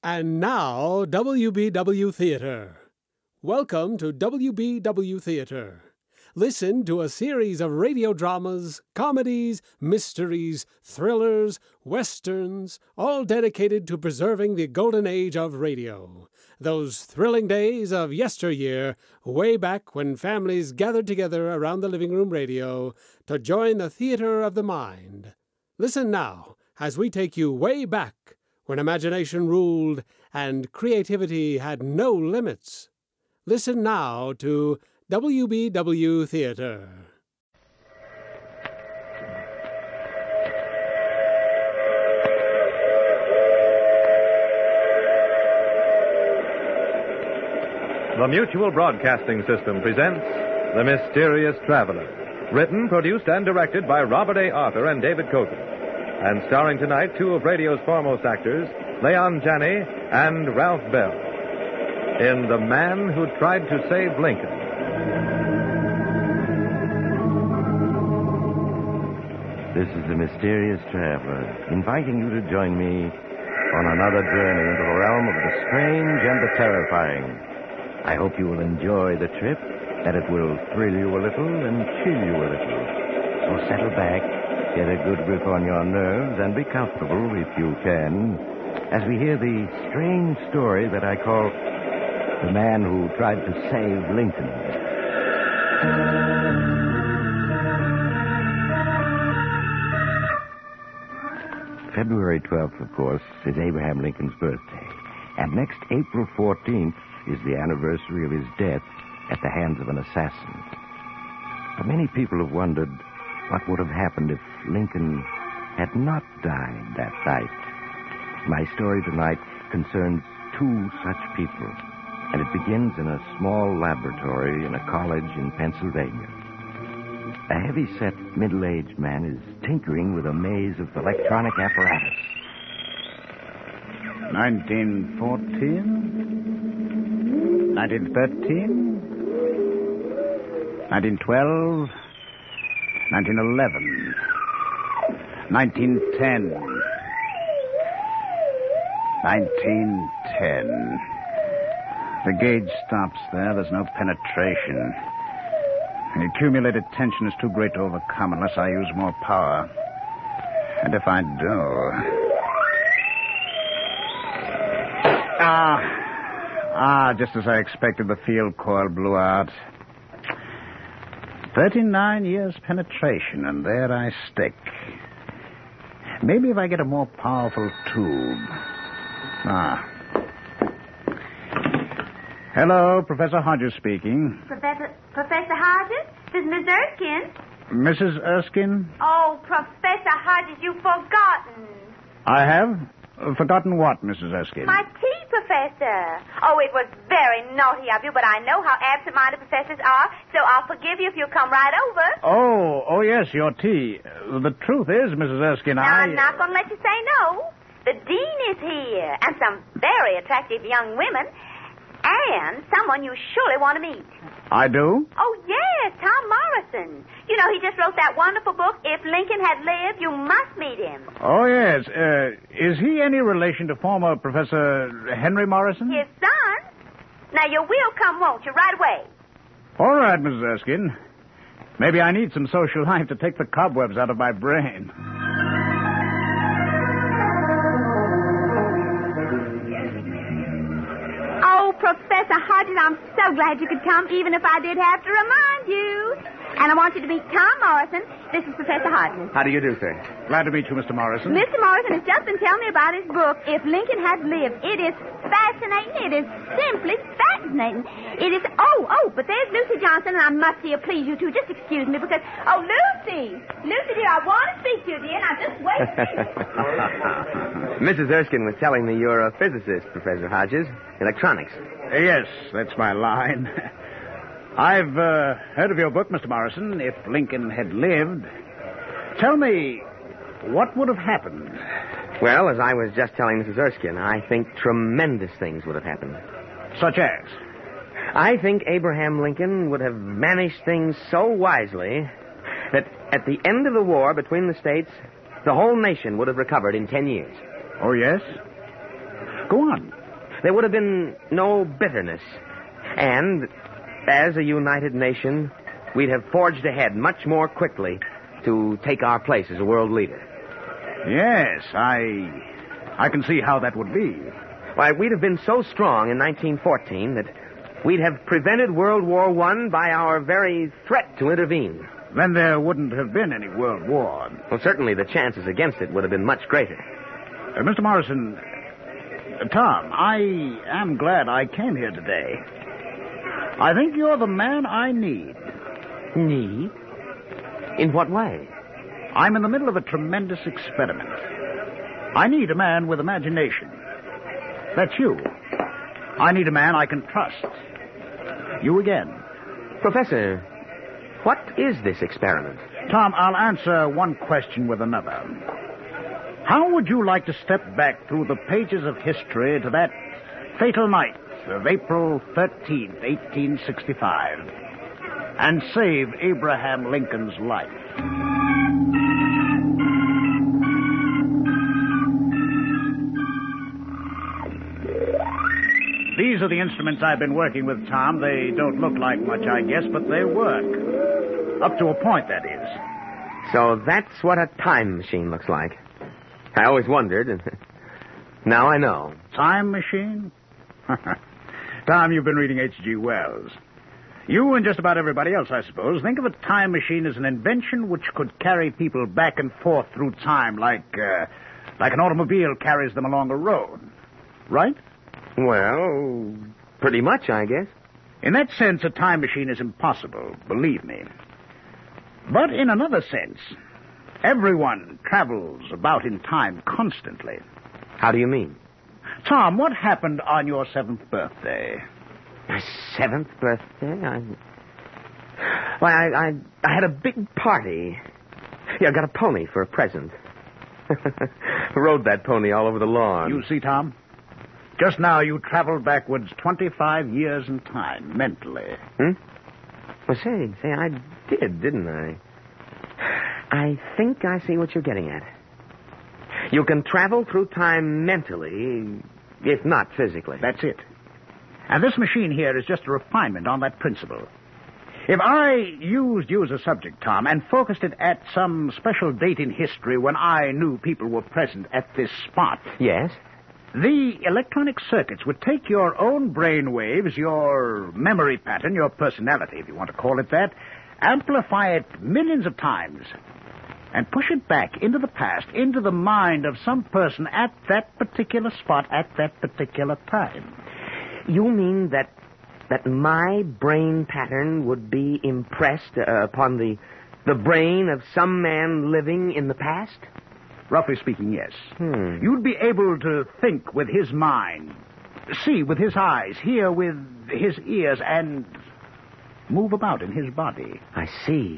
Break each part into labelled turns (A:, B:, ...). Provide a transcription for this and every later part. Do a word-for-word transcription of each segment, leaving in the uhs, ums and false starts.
A: And now, W B W Theater. Welcome to W B W Theater. Listen to a series of radio dramas, comedies, mysteries, thrillers, westerns, all dedicated to preserving the golden age of radio. Those thrilling days of yesteryear, way back when families gathered together around the living room radio to join the theater of the mind. Listen now as we take you way back when imagination ruled and creativity had no limits. Listen now to W B W Theater.
B: The Mutual Broadcasting System presents The Mysterious Traveler, written, produced, and directed by Robert A. Arthur and David Coulter, and starring tonight two of radio's foremost actors, Leon Janney and Ralph Bell, in The Man Who Tried to Save Lincoln.
C: This is The Mysterious Traveler, inviting you to join me on another journey into the realm of the strange and the terrifying. I hope you will enjoy the trip, that it will thrill you a little and chill you a little. So settle back, get a good grip on your nerves, and be comfortable, if you can, as we hear the strange story that I call The Man Who Tried to Save Lincoln. February twelfth, of course, is Abraham Lincoln's birthday. And next April fourteenth is the anniversary of his death at the hands of an assassin. But many people have wondered what would have happened if Lincoln had not died that night. My story tonight concerns two such people, and it begins in a small laboratory in a college in Pennsylvania. A heavy-set, middle-aged man is tinkering with a maze of electronic apparatus.
D: nineteen fourteen, nineteen thirteen, nineteen twelve, nineteen eleven, nineteen ten, nineteen ten. The gauge stops there. There's no penetration. The accumulated tension is too great to overcome unless I use more power. And if I do... Ah, ah, just as I expected, the field coil blew out. Thirty-nine years penetration, and there I stick. Maybe if I get a more powerful tube. Ah. Hello, Professor Hodges speaking.
E: Professor Professor Hodges? This is Miss Erskine.
D: Missus Erskine?
E: Oh, Professor Hodges, you've forgotten.
D: I have? Uh, forgotten what, Missus Erskine?
E: My tea, Professor. Oh, it was very naughty of you, but I know how absent-minded professors are, so I'll forgive you if you'll come right over.
D: Oh, oh, yes, your tea. Uh, the truth is, Missus Erskine,
E: now,
D: I...
E: I'm not going to let you say no. The dean is here, and some very attractive young women, and someone you surely want to meet.
D: I do?
E: Oh, yes, Tom Morrison. You know, he just wrote that wonderful book, If Lincoln Had Lived, You Must Meet Him.
D: Oh, yes. Uh, is he any relation to former Professor Henry Morrison?
E: His son? Now, you will come, won't you, right away?
D: All right, Missus Erskine. Maybe I need some social life to take the cobwebs out of my brain.
E: Professor Hodges, I'm so glad you could come, even if I did have to remind you. And I want you to meet Tom Morrison. This is Professor Hodges.
F: How do you do, sir?
D: Glad to meet you, Mister Morrison.
E: Mister Morrison has just been telling me about his book, If Lincoln Had Lived. It is fascinating. It is simply fascinating. It is... Oh, oh, but there's Lucy Johnson, and I must see her. Please, you two, just excuse me, because... Oh, Lucy! Lucy, dear, I want to speak to you, dear. Now, just wait a minute.
F: Missus Erskine was telling me you're a physicist, Professor Hodges. Electronics.
D: Uh, yes, that's my line. I've uh, heard of your book, Mister Morrison, If Lincoln Had Lived. Tell me, what would have happened?
F: Well, as I was just telling Missus Erskine, I think tremendous things would have happened.
D: Such as?
F: I think Abraham Lincoln would have managed things so wisely that at the end of the war between the states, the whole nation would have recovered in ten years.
D: Oh, yes? Go on.
F: There would have been no bitterness. And, as a united nation, we'd have forged ahead much more quickly to take our place as a world leader.
D: Yes, I... I can see how that would be.
F: Why, we'd have been so strong in nineteen fourteen that we'd have prevented World War One by our very threat to intervene.
D: Then there wouldn't have been any World War.
F: Well, certainly the chances against it would have been much greater.
D: Uh, Mister Morrison, uh, Tom, I am glad I came here today. I think you're the man I need.
F: Need? In what way?
D: I'm in the middle of a tremendous experiment. I need a man with imagination. That's you. I need a man I can trust. You again.
F: Professor, what is this experiment?
D: Tom, I'll answer one question with another. How would you like to step back through the pages of history to that fatal night of April thirteenth, eighteen sixty-five, and save Abraham Lincoln's life? These are the instruments I've been working with, Tom. They don't look like much, I guess, but they work. Up to a point, that is.
F: So that's what a time machine looks like. I always wondered, and now I know.
D: Time machine? Tom, you've been reading H G Wells. You and just about everybody else, I suppose, think of a time machine as an invention which could carry people back and forth through time like, uh, like an automobile carries them along a road. Right?
F: Well, pretty much, I guess.
D: In that sense, a time machine is impossible, believe me. But in another sense, everyone travels about in time constantly.
F: How do you mean?
D: Tom, what happened on your seventh birthday?
F: My seventh birthday? I... Why, I, I, I had a big party. Yeah, I got a pony for a present. Rode that pony all over the lawn.
D: You see, Tom? Just now you traveled backwards twenty-five years in time, mentally.
F: Hmm? Well, say, say, I did, didn't I? I think I see what you're getting at. You can travel through time mentally, if not physically.
D: That's it. And this machine here is just a refinement on that principle. If I used you as a subject, Tom, and focused it at some special date in history when I knew people were present at this spot...
F: Yes?
D: The electronic circuits would take your own brain waves, your memory pattern, your personality, if you want to call it that, amplify it millions of times, and push it back into the past, into the mind of some person at that particular spot at that particular time.
F: You mean that that my brain pattern would be impressed uh, upon the the brain of some man living in the past?
D: Roughly speaking, yes.
F: Hmm.
D: You'd be able to think with his mind, see with his eyes, hear with his ears, and move about in his body.
F: I see.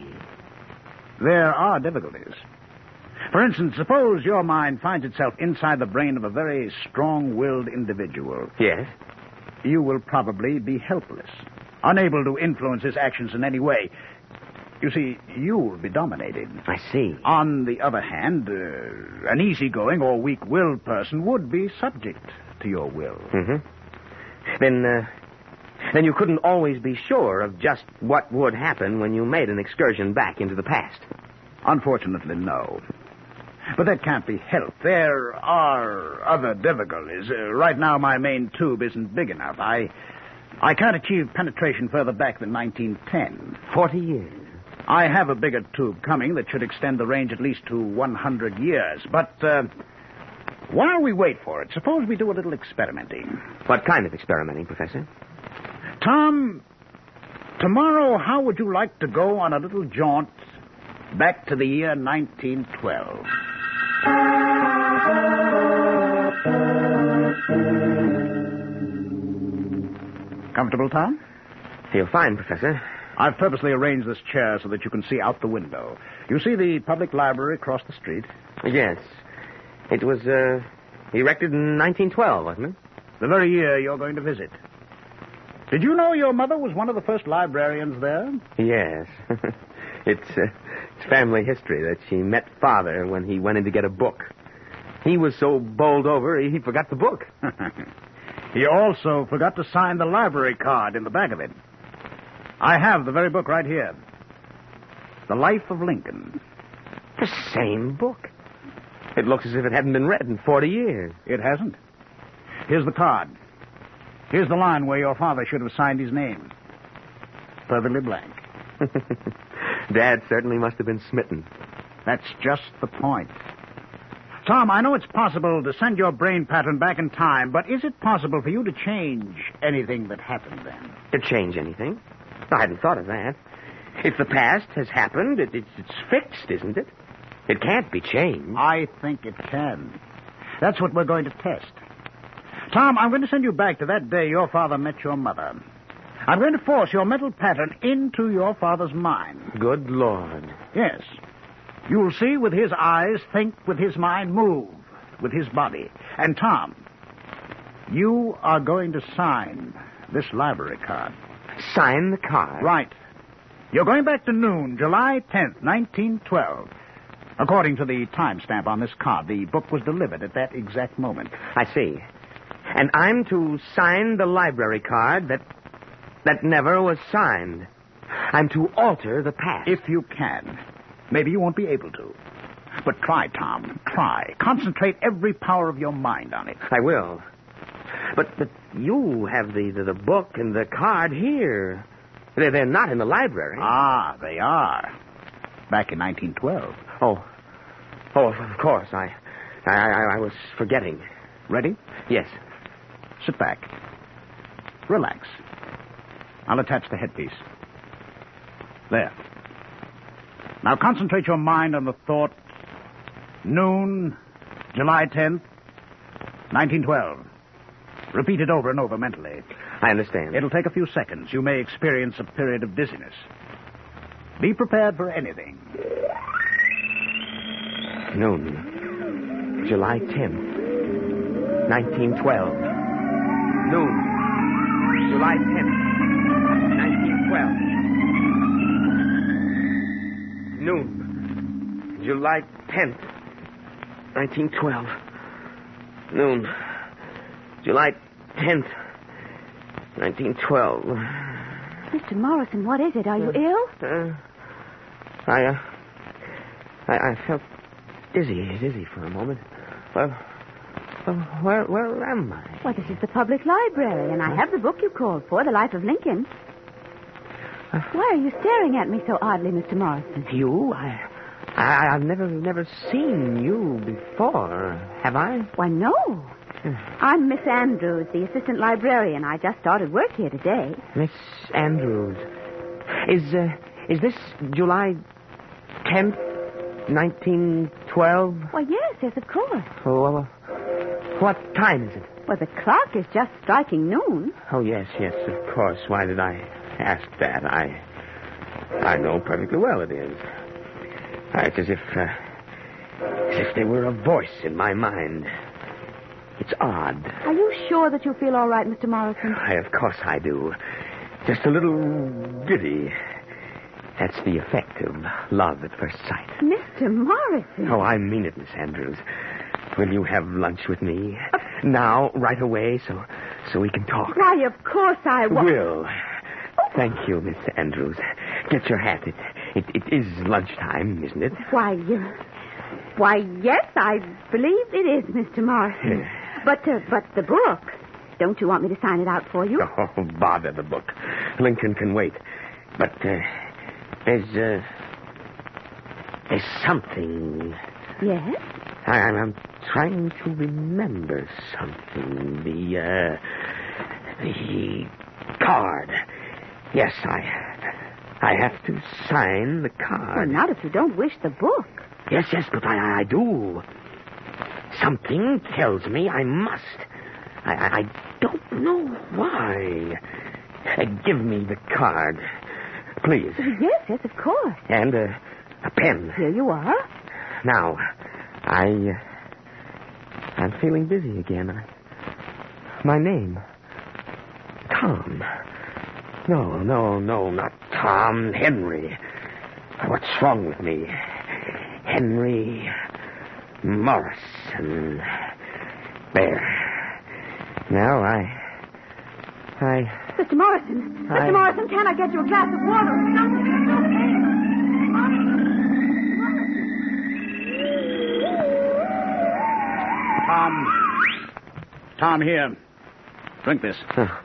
D: There are difficulties. For instance, suppose your mind finds itself inside the brain of a very strong-willed individual.
F: Yes?
D: You will probably be helpless, unable to influence his actions in any way. You see, you will be dominated.
F: I see.
D: On the other hand, uh, an easygoing or weak-willed person would be subject to your will.
F: Mm-hmm. Then, uh, then you couldn't always be sure of just what would happen when you made an excursion back into the past.
D: Unfortunately, no. But that can't be helped. There are other difficulties. Uh, right now, my main tube isn't big enough. I, I can't achieve penetration further back than nineteen ten.
F: Forty years.
D: I have a bigger tube coming that should extend the range at least to one hundred years. But uh, while we wait for it, suppose we do a little experimenting.
F: What kind of experimenting, Professor?
D: Tom, tomorrow, how would you like to go on a little jaunt back to the year nineteen twelve? Comfortable, Tom?
F: Feel fine, Professor.
D: I've purposely arranged this chair so that you can see out the window. You see the public library across the street?
F: Yes. It was, uh, erected in nineteen twelve, wasn't it?
D: The very year you're going to visit. Did you know your mother was one of the first librarians there?
F: Yes. it's, uh, it's family history that she met Father when he went in to get a book. He was so bowled over, he forgot the book.
D: He also forgot to sign the library card in the back of it. I have the very book right here. The Life of Lincoln.
F: The same book. It looks as if it hadn't been read in forty years.
D: It hasn't. Here's the card. Here's the line where your father should have signed his name. Perfectly blank.
F: Dad certainly must have been smitten.
D: That's just the point. Tom, I know it's possible to send your brain pattern back in time, but is it possible for you to change anything that happened then?
F: To change anything? I hadn't thought of that. If the past has happened, it, it's, it's fixed, isn't it? It can't be changed.
D: I think it can. That's what we're going to test. Tom, I'm going to send you back to that day your father met your mother. I'm going to force your mental pattern into your father's mind.
F: Good Lord.
D: Yes. You'll see with his eyes, think with his mind, move with his body. And, Tom, you are going to sign this library card.
F: Sign the card?
D: Right. You're going back to noon, July tenth, nineteen twelve. According to the timestamp on this card, the book was delivered at that exact moment.
F: I see. And I'm to sign the library card that that never was signed. I'm to alter the past.
D: If you can. Maybe you won't be able to. But try, Tom. Try. Concentrate every power of your mind on it.
F: I will. But but you have the, the, the book and the card here. They're, they're not in the library.
D: Ah, they are. Back in nineteen twelve.
F: Oh. Oh, of course. I, I, I, I was forgetting.
D: Ready?
F: Yes.
D: Sit back. Relax. I'll attach the headpiece. There. Now concentrate your mind on the thought, noon, July tenth, nineteen twelve. Repeat it over and over mentally.
F: I understand.
D: It'll take a few seconds. You may experience a period of dizziness. Be prepared for anything.
F: Noon, July tenth, nineteen twelve. Noon, July tenth, nineteen twelve. Noon, July tenth, nineteen twelve. Noon, July tenth, nineteen twelve.
E: Mister Morrison, what is it? Are you ill?
F: Uh, I, uh, I, I felt dizzy, dizzy for a moment. Well, well, where, where am I?
E: Well, this is the public library, and I have the book you called for, The Life of Lincoln.
F: Uh,
E: Why are you staring at me so oddly, Mister Morrison?
F: You? I, I, I've never, never seen you before, have I?
E: Why, no. I'm Miss Andrews, the assistant librarian. I just started work here today.
F: Miss Andrews. Is, uh, is this July tenth, nineteen twelve?
E: Why, yes, yes, of course.
F: Oh, well, what time is it?
E: Well, the clock is just striking noon.
F: Oh, yes, yes, of course. Why did I ask that? I I know perfectly well it is. It's as if, uh, as if there were a voice in my mind. It's odd.
E: Are you sure that you feel all right, Mister Morrison?
F: I, of course I do. Just a little giddy. That's the effect of love at first sight.
E: Mister Morrison.
F: Oh, I mean it, Miss Andrews. Will you have lunch with me? Uh, now, right away, so so we can talk.
E: Why, of course I will.
F: Will. Thank you, Miss Andrews. Get your hat. It, it, it is lunchtime, isn't it?
E: Why, uh, why, yes, I believe it is, Mister Morrison.
F: Yeah.
E: But, uh, but the book, don't you want me to sign it out for you?
F: Oh, bother the book. Lincoln can wait. But, uh, there's, uh, there's something.
E: Yes?
F: I, I'm trying to remember something. The, uh, the card. Yes, I, I have to sign the card.
E: Well, not if you don't wish the book.
F: Yes, yes, but I, I do. Something tells me I must. I, I, I don't know why. Uh, give me the card, please.
E: Yes, yes, of course.
F: And uh, a pen.
E: Here you are.
F: Now, I, uh, I'm feeling busy again. I, my name, Tom. No, no, no, not Tom. Henry. What's wrong with me? Henry Morrison. There. Now I... I...
E: Mister Morrison.
F: I...
E: Mister Morrison, can I get you a glass of water or something?
D: Tom. Tom, here. Drink this.
F: Oh.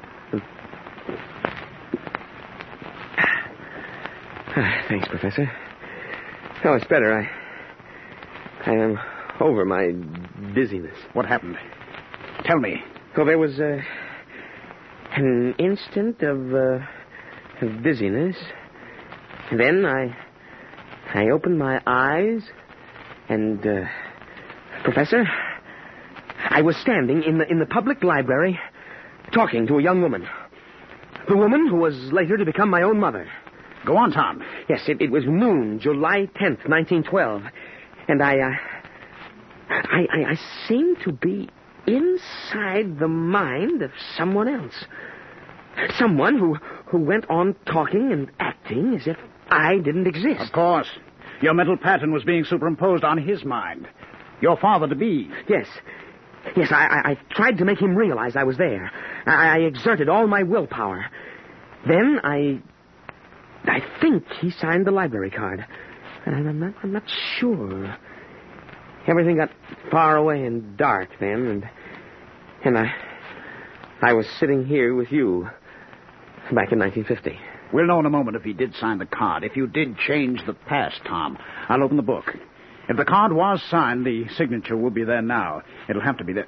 F: Thanks, Professor. Oh, it's better. I... I am over my dizziness.
D: What happened? Tell me.
F: Well, there was uh, an instant of, uh, of dizziness. Then I... I opened my eyes and... Uh, Professor... I was standing in the, in the public library talking to a young woman. The woman who was later to become my own mother.
D: Go on, Tom.
F: Yes, it, it was noon, July tenth, nineteen twelve. And I, uh, I, I, I seemed to be inside the mind of someone else. Someone who, who went on talking and acting as if I didn't exist.
D: Of course. Your mental pattern was being superimposed on his mind. Your father-to-be.
F: Yes. Yes, I, I, I tried to make him realize I was there. I, I exerted all my willpower. Then I... I think he signed the library card. And I'm not, I'm not sure. Everything got far away and dark then, and... And I... I was sitting here with you back in nineteen fifty.
D: We'll know in a moment if he did sign the card. If you did change the past, Tom, I'll open the book. If the card was signed, the signature will be there now. It'll have to be there.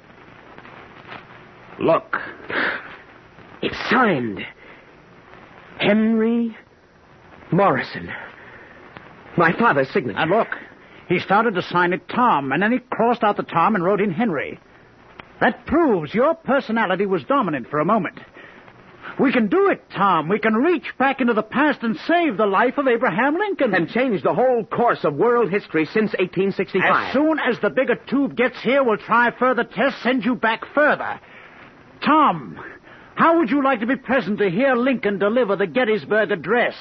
D: Look.
F: It's signed. Henry Morrison. My father's signature.
D: And look, he started to sign it Tom, and then he crossed out the Tom and wrote in Henry. That proves your personality was dominant for a moment. We can do it, Tom. We can reach back into the past and save the life of Abraham Lincoln.
F: And change the whole course of world history since eighteen sixty-five.
D: As soon as the bigger tube gets here, we'll try further tests, send you back further. Tom, how would you like to be present to hear Lincoln deliver the Gettysburg Address?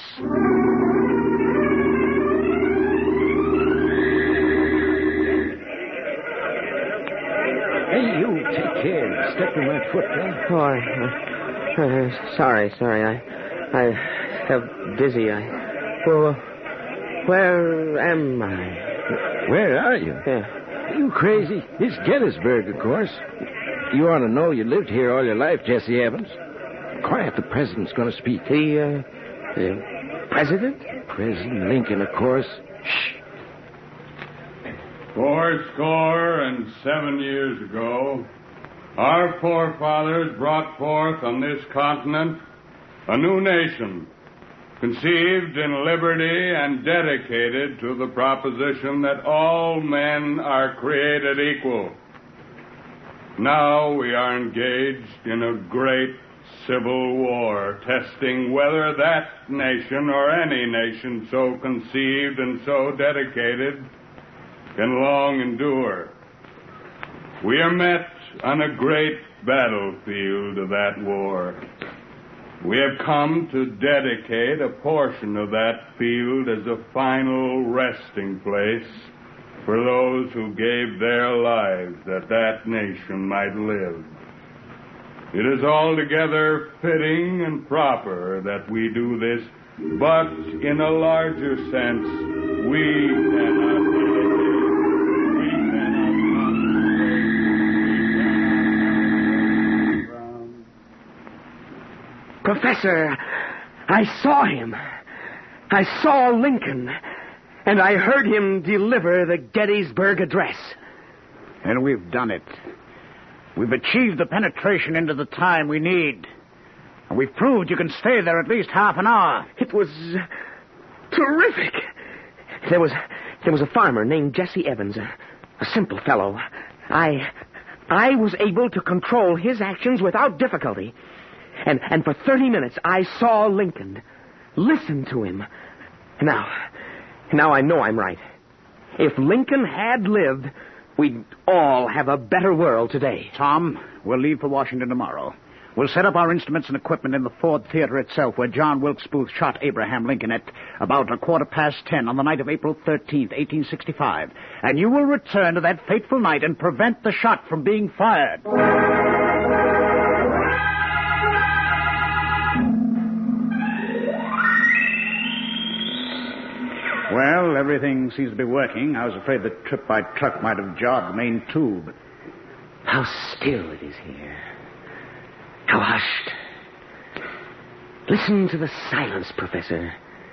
G: Hey, you, take care. Step on that foot, huh?
F: Oh, I... Uh, sorry, sorry. I I felt dizzy. I... Well, where am I?
G: Where are you?
F: Yeah.
G: Are you crazy? It's Gettysburg, of course. You ought to know you lived here all your life, Jesse Evans. Quiet, the president's going to speak.
F: The, uh, the president?
G: President Lincoln, of course. Shh.
H: Four score and seven years ago, our forefathers brought forth on this continent a new nation, conceived in liberty and dedicated to the proposition that all men are created equal. Now we are engaged in a great civil war, testing whether that nation or any nation so conceived and so dedicated can long endure. We are met on a great battlefield of that war. We have come to dedicate a portion of that field as a final resting place for those who gave their lives that that nation might live. It is altogether fitting and proper that we do this, but in a larger sense, we cannot we cannot
F: Professor, I saw him. I saw Lincoln, and I heard him deliver the Gettysburg Address.
D: And we've done it. We've achieved the penetration into the time we need. And we've proved you can stay there at least half an hour.
F: It was terrific. There was there was a farmer named Jesse Evans, a, a simple fellow. I I was able to control his actions without difficulty. And and for thirty minutes I saw Lincoln, listened to him. Now, now I know I'm right. If Lincoln had lived, we'd all have a better world today.
D: Tom, we'll leave for Washington tomorrow. We'll set up our instruments and equipment in the Ford Theater itself, where John Wilkes Booth shot Abraham Lincoln at about a quarter past ten on the night of April thirteenth, eighteen sixty-five. And you will return to that fateful night and prevent the shot from being fired. Well, everything seems to be working. I was afraid the trip by truck might have jarred the main tube.
F: How still it is here. How hushed. Listen to the silence, Professor.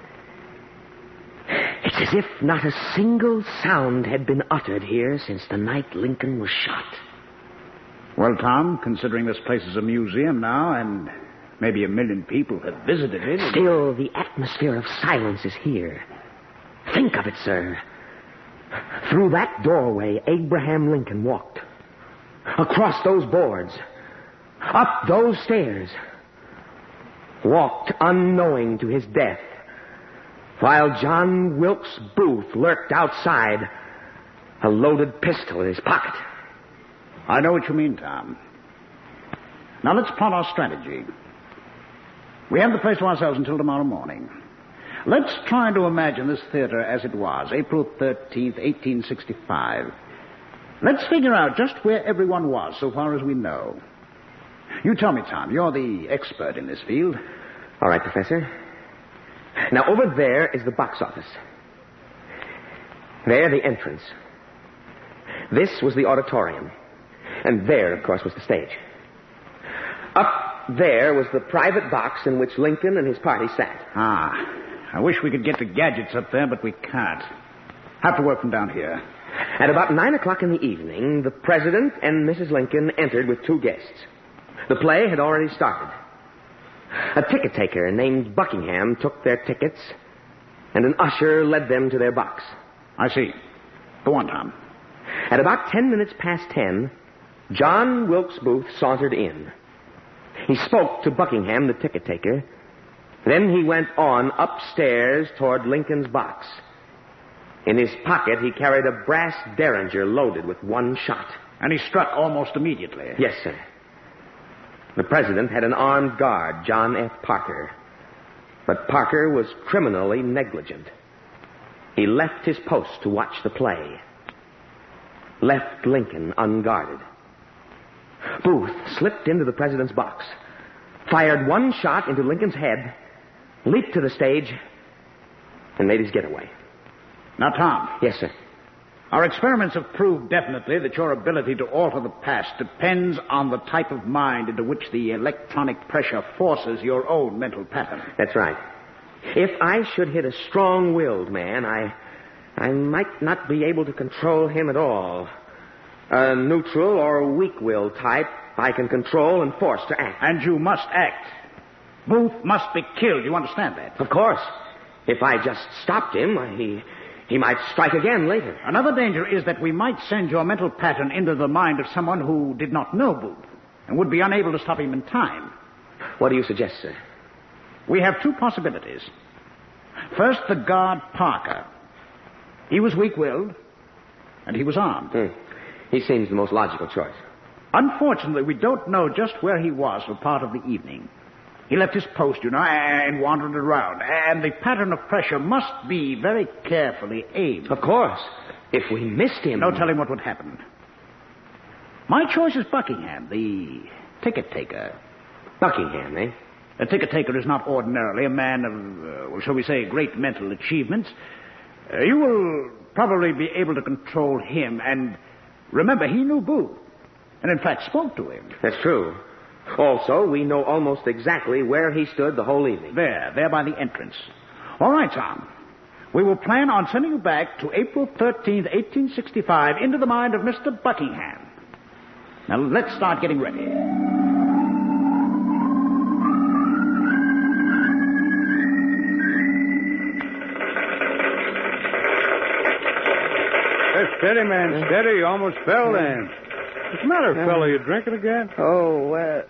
F: It's as if not a single sound had been uttered here since the night Lincoln was shot.
D: Well, Tom, considering this place is a museum now, and maybe a million people have visited it...
F: Still, the atmosphere of silence is here. Think of it, sir. Through that doorway, Abraham Lincoln walked. Across those boards. Up those stairs. Walked unknowing to his death. While John Wilkes Booth lurked outside, a loaded pistol in his pocket.
D: I know what you mean, Tom. Now let's plot our strategy. We have the place to ourselves until tomorrow morning. Let's try to imagine this theater as it was, April thirteenth, eighteen sixty-five. Let's figure out just where everyone was, so far as we know. You tell me, Tom. You're the expert in this field.
F: All right, Professor. Now, over there is the box office. There, the entrance. This was the auditorium. And there, of course, was the stage. Up there was the private box in which Lincoln and his party sat.
D: Ah, I wish we could get the gadgets up there, but we can't. Have to work from down here.
F: At about nine o'clock in the evening, the President and Missus Lincoln entered with two guests. The play had already started. A ticket taker named Buckingham took their tickets, and an usher led them to their box.
D: I see. Go on, Tom.
F: At about ten minutes past ten, John Wilkes Booth sauntered in. He spoke to Buckingham, the ticket taker. Then he went on upstairs toward Lincoln's box. In his pocket, he carried a brass derringer loaded with one shot.
D: And he struck almost immediately.
F: Yes, sir. The President had an armed guard, John F. Parker. But Parker was criminally negligent. He left his post to watch the play. Left Lincoln unguarded. Booth slipped into the President's box, fired one shot into Lincoln's head, leaped to the stage, and made his getaway.
D: Now, Tom.
F: Yes, sir.
D: Our experiments have proved definitely that your ability to alter the past depends on the type of mind into which the electronic pressure forces your own mental pattern.
F: That's right. If I should hit a strong-willed man, I, I might not be able to control him at all. A neutral or weak-willed type I can control and force to act.
D: And you must act. Booth must be killed. You understand that?
F: Of course. If I just stopped him, he... He might strike again later.
D: Another danger is that we might send your mental pattern into the mind of someone who did not know Booth and would be unable to stop him in time.
F: What do you suggest, sir?
D: We have two possibilities. First, the guard Parker. He was weak-willed, and he was armed.
F: Hmm. He seems the most logical choice.
D: Unfortunately, we don't know just where he was for part of the evening. He left his post, you know, and wandered around. And the pattern of pressure must be very carefully aimed.
F: Of course. If we missed him...
D: No telling what would happen. My choice is Buckingham, the ticket taker.
F: Buckingham, eh?
D: A ticket taker is not ordinarily a man of, uh, well, shall we say, great mental achievements. Uh, you will probably be able to control him. And remember, he knew Booth. And in fact spoke to him.
F: That's true. Also, we know almost exactly where he stood the whole evening.
D: There, there by the entrance. All right, Tom. We will plan on sending you back to April thirteenth, eighteen sixty-five, into the mind of Mister Buckingham. Now, let's start getting ready.
H: Hey, steady, man, steady. You almost fell then. What's the matter, fella? You drinking again?
F: Oh, uh,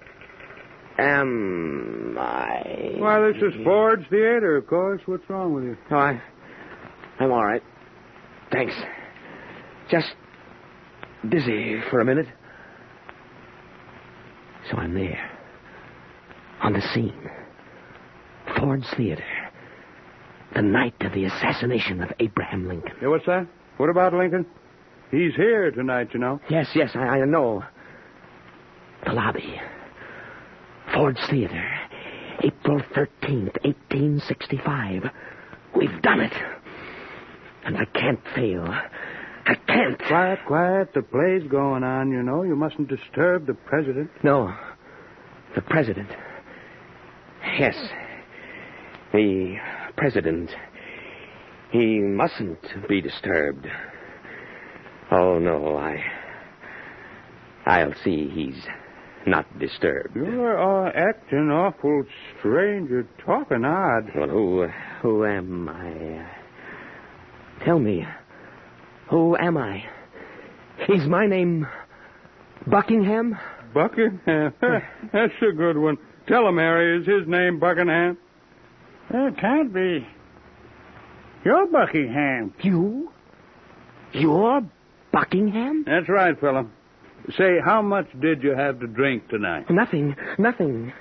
F: am I...
H: Why, this is Ford's Theater, of course. What's wrong with you?
F: Oh, I, I'm all right. Thanks. Just dizzy for a minute. So I'm there. On the scene. Ford's Theater. The night of the assassination of Abraham Lincoln.
I: Yeah, what's that? What about Lincoln? He's here tonight, you know.
F: Yes, yes, I, I know. The lobby. Ford's Theater. April thirteenth, eighteen sixty-five. We've done it. And I can't fail. I can't.
I: Quiet, quiet. The play's going on, you know. You mustn't disturb the president.
F: No. The president. Yes. The president. He mustn't be disturbed. Oh, no, I... I'll see he's not disturbed.
I: You're uh, acting awful strange. You're talking odd.
F: Well, who, who am I? Tell me, who am I? Is my name Buckingham?
I: Buckingham? That's a good one. Tell him, Harry, is his name Buckingham?
D: It can't be. You're Buckingham.
F: You? You're Buckingham?
I: That's right, fella. Say, how much did you have to drink tonight?
F: Nothing. Nothing.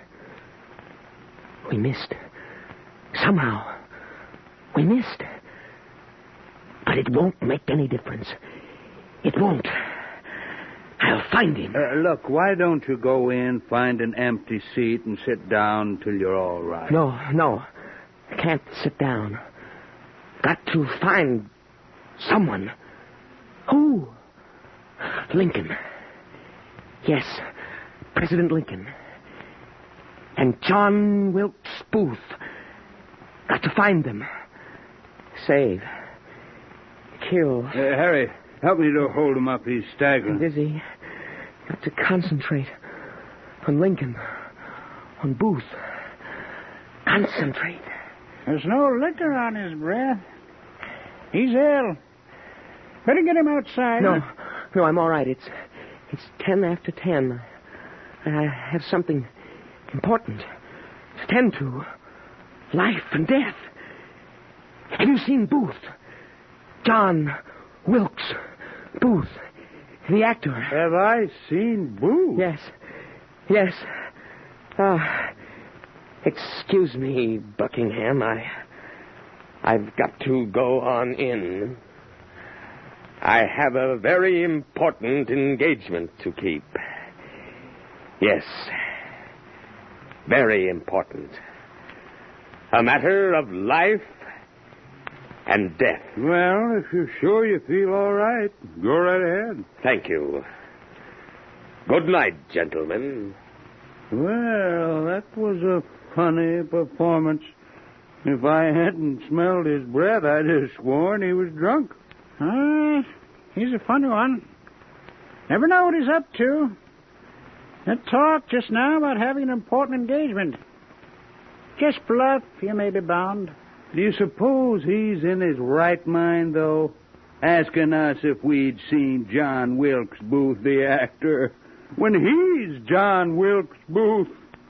F: We missed. Somehow. We missed. But it won't make any difference. It won't. I'll find him.
I: Uh, look, why don't you go in, find an empty seat, and sit down till you're all right?
F: No, no. I can't sit down. Got to find someone. Who? Lincoln. Yes, President Lincoln. And John Wilkes Booth. Got to find them. Save. Kill.
I: Uh, Harry, help me to hold him up. He's staggering.
F: I'm dizzy. Got to concentrate. On Lincoln. On Booth. Concentrate.
D: There's no liquor on his breath. He's ill. Better get him outside.
F: No, no, I'm all right. It's it's ten after ten. I have something important to tend to. Life and death. Have you seen Booth? John Wilkes Booth, the actor.
I: Have I seen Booth?
F: Yes, yes. Uh, excuse me, Buckingham. I, I've got to go on in. I have a very important engagement to keep. Yes, very important. A matter of life and death.
I: Well, if you're sure you feel all right, go right ahead.
F: Thank you. Good night, gentlemen.
I: Well, that was a funny performance. If I hadn't smelled his breath, I'd have sworn he was drunk.
D: Uh, he's a funny one. Never know what he's up to. That talk just now about having an important engagement. Just bluff, you may be bound.
I: Do you suppose he's in his right mind, though? Asking us if we'd seen John Wilkes Booth, the actor, when he's John Wilkes Booth.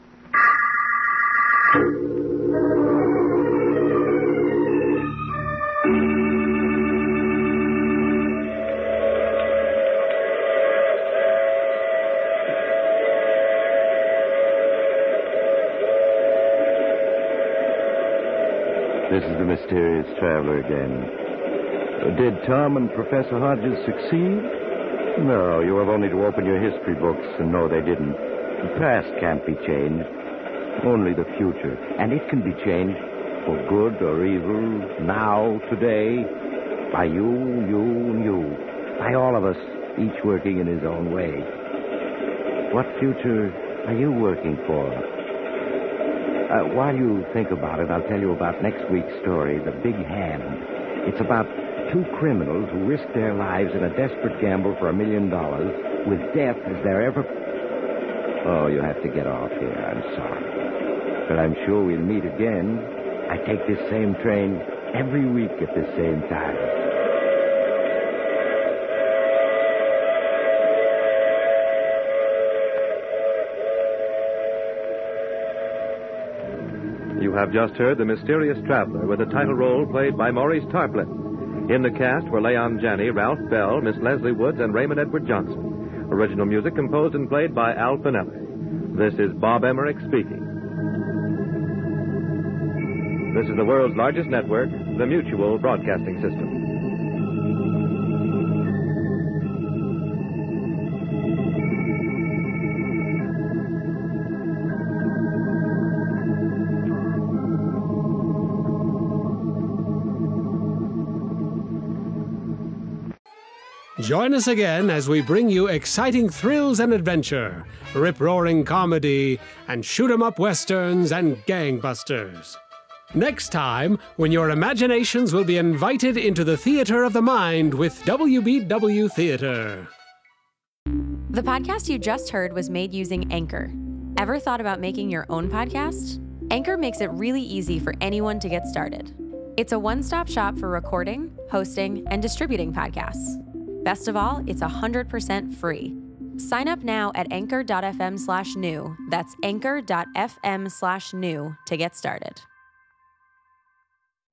C: This is the mysterious traveler again. Did Tom and Professor Hodges succeed? No, you have only to open your history books and know they didn't. The past can't be changed, only the future. And it can be changed for good or evil, now, today, by you, you, and you. By all of us, each working in his own way. What future are you working for? Uh, while you think about it, I'll tell you about next week's story, The Big Hand. It's about two criminals who risk their lives in a desperate gamble for a million dollars with death as their ever... Oh, you have to get off here. I'm sorry. But I'm sure we'll meet again. I take this same train every week at the same time.
B: You have just heard The Mysterious Traveler with the title role played by Maurice Tarplin. In the cast were Leon Janney, Ralph Bell, Miss Leslie Woods, and Raymond Edward Johnson. Original music composed and played by Al Finelli. This is Bob Emmerich speaking. This is the world's largest network, the Mutual Broadcasting System.
A: Join us again as we bring you exciting thrills and adventure, rip-roaring comedy, and shoot-'em-up westerns and gangbusters. Next time, when your imaginations will be invited into the theater of the mind with W B W Theater.
J: The podcast you just heard was made using Anchor. Ever thought about making your own podcast? Anchor makes it really easy for anyone to get started. It's a one-stop shop for recording, hosting, and distributing podcasts. Best of all, it's one hundred percent free. Sign up now at anchor.fm slash new. That's anchor.fm slash new to get started.